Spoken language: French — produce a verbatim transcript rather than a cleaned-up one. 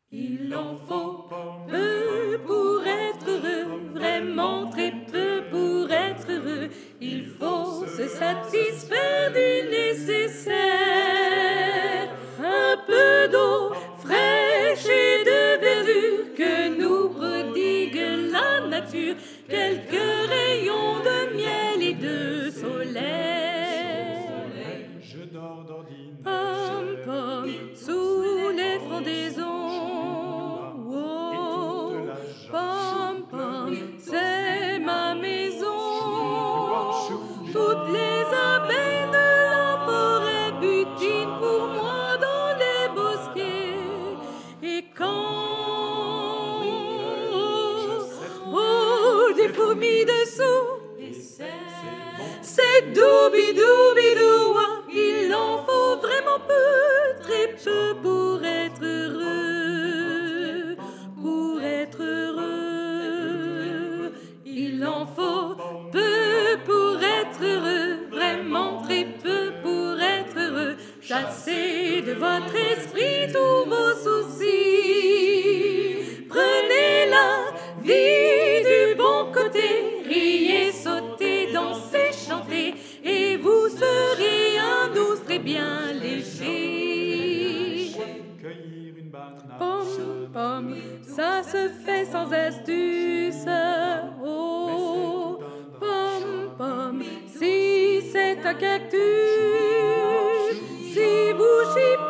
Il en faut peu pour être heureux, vraiment très peu pour être heureux. Il faut se satisfaire du nécessaire. Un peu d'eau fraîche et de verdure que nous prodigue la nature. Quelques rayons de miel et de soleil. Je dors d'ordinaire. Pom, pom, sous les frondaisons. Pom, pom, c'est ma maison. Toutes les abeilles de la forêt butinent pour moi dans les bosquets. Et quand, oh, des fourmis dessous, c'est doubi-doubi-doua. Il en faut vraiment peu, très peu pour être heureux. Pour être heureux, il en faut peu pour être heureux, vraiment très peu pour être heureux. Chassez de votre esprit tous vos soucis. Prenez la vie du bon côté, riez, sautez, dansez, chantez, et vous serez un ours très bien léger. Cueillir une banane. Pom, pom, ça se fait sans astuce. Oh, pom, pom, si c'est un cactus, si vous chipez